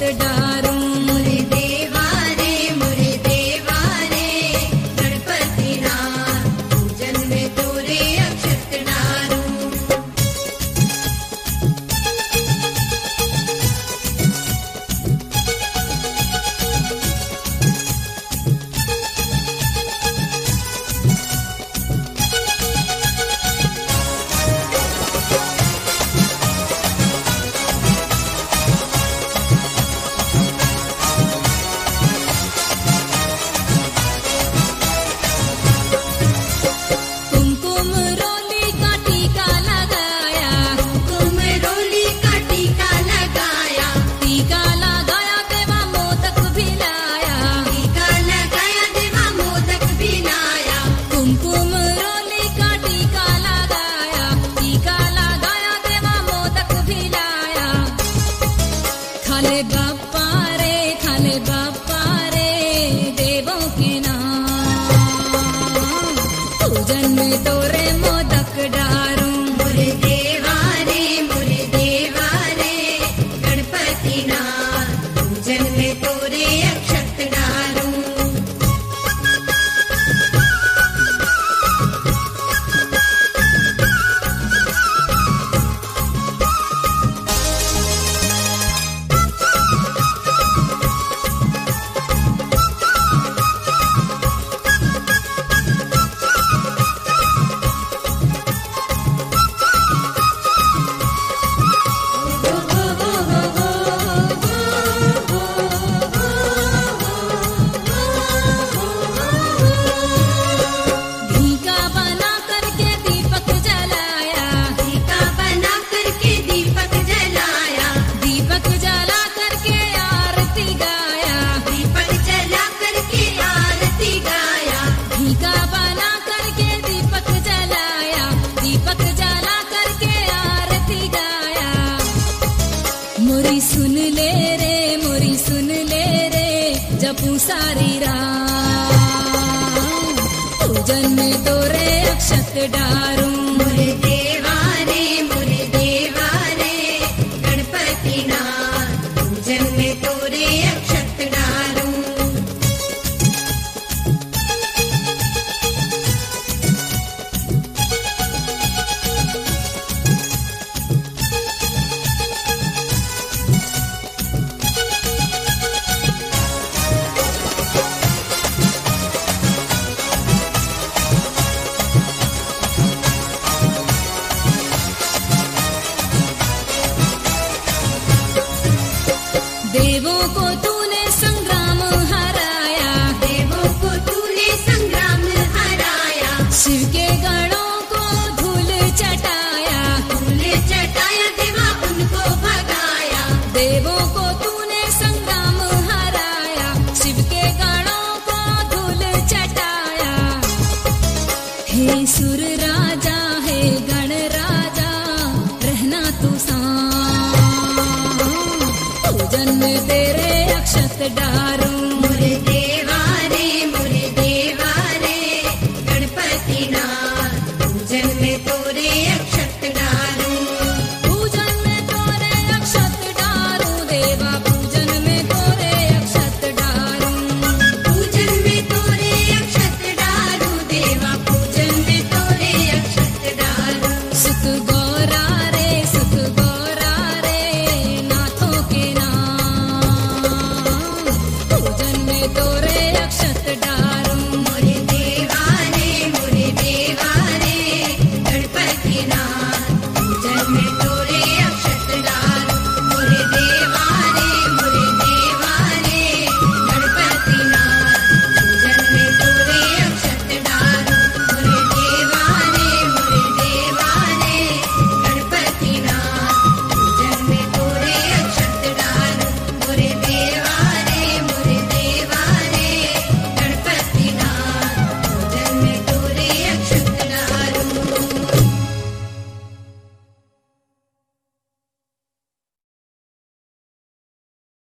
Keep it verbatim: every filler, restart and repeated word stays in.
अक्षत डारूं। मोरे देवा रे मोरे देवा रे गणपति नाथ पूजन में तोरे अक्षत डारूं। कुमकुम रोली का टीका लगाया, कुम रोली का टीका लगाया, टीका लगाया देवा मोदक भी लाया। टीका लगाया देवा मोदक भी लाया। कुमकुम रोली का टीका लगाया, टीका लगाया देवा मोदक भी लाया। खाले बाप्पा रे खाले बाप्पा रे देवों के नाम, पूजन में तोरे मोदक डारूं। मोरे देवा रे मोरे देवा रे गणपति नाथ पूजन में तोरे अक्षत डारूं। घी का बना करके दीपक जलाया, टीका बना करके दीपक जलाया, दीपक जला करके आरती गाया। दीपक जला करके आरती गाया। घी का बना करके दीपक जलाया, दीपक जला करके आरती गाया। मोरी सुन ले रे मोरी सुन ले रे जपू सारी रात, पूजन में तोरे अक्षत डारूं। मोरे देवा रे मोरे देवा रे गणपति नाथ पूजन में तोरे अक्षत डारूं। देवों को तूने संग्राम हराया, देवों को तूने संग्राम हराया, शिव के गणों को धूल चटाया। धूल चटाया देवा उनको भगाया। देवों को तूने संग्राम हराया, शिव के गणों को धूल चटाया। हे सुर राजा हे गण राजा रहना तू सांभ, पूजन में तेरे अक्षत डारूं।